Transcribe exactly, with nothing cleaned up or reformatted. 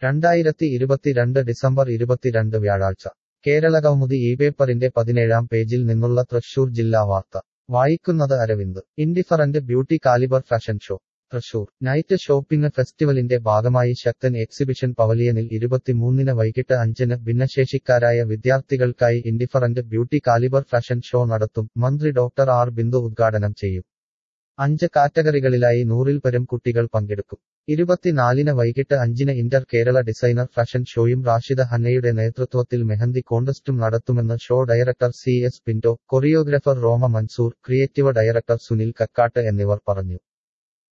രണ്ടായിരത്തി ഇരുപത്തിരണ്ട് ഡിസംബർ ഇരുപത്തിരണ്ട് വ്യാഴാഴ്ച കേരളകൗമുദി ഈ പേപ്പറിന്റെ പതിനേഴാം പേജിൽ നിന്നുള്ള തൃശൂർ ജില്ലാ വാർത്ത വായിക്കുന്നത് Aravind indifferent beauty calibre fashion show Thrissur night shopping ഫെസ്റ്റിവലിന്റെ ഭാഗമായി ശക്തൻ എക്സിബിഷൻ പവലിയനിൽ ഇരുപത്തിമൂന്നിന് വൈകിട്ട് അഞ്ചിന് ഭിന്നശേഷിക്കാരായ വിദ്യാർത്ഥികൾക്കായി indifferent beauty calibre fashion show നടത്തും മന്ത്രി ഡോക്ടർ ആർ ബിന്ദു ഉദ്ഘാടനം ചെയ്യും അഞ്ച് കാറ്റഗറികളിലായി നൂറിൽ പരം കുട്ടികൾ പങ്കെടുക്കും ഇരുപത്തിനാലിന് വൈകിട്ട് അഞ്ചിന് ഇന്റർ കേരള ഡിസൈനർ ഫാഷൻ ഷോയും റാഷിദ ഹന്നയുടെ നേതൃത്വത്തിൽ മെഹന്തി കോൺടെസ്റ്റും നടത്തുമെന്ന് show director C S Pinto choreographer Roma Mansoor creative director Sunil Kakkat എന്നിവർ പറഞ്ഞു.